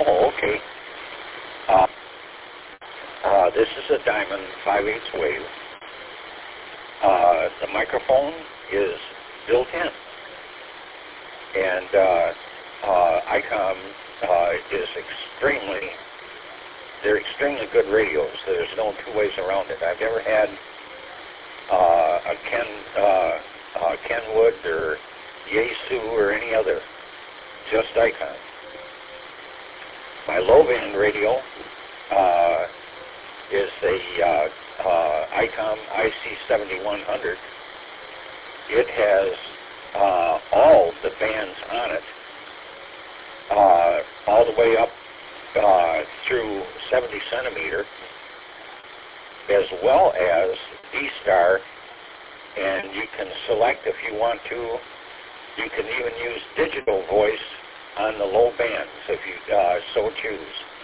Oh, okay. This is a Diamond 5/8 wave. The microphone is built in, and ICOM is they're extremely good radios. There's no two ways around it. I've never had a Kenwood or Yaesu or any other, just ICOM. My low band radio is a ICOM IC7100. It has all the bands on it, all the way up through 70 centimeter, as well as D-Star, and you can select if you want to. You can even use digital voice on the low bands if you so choose.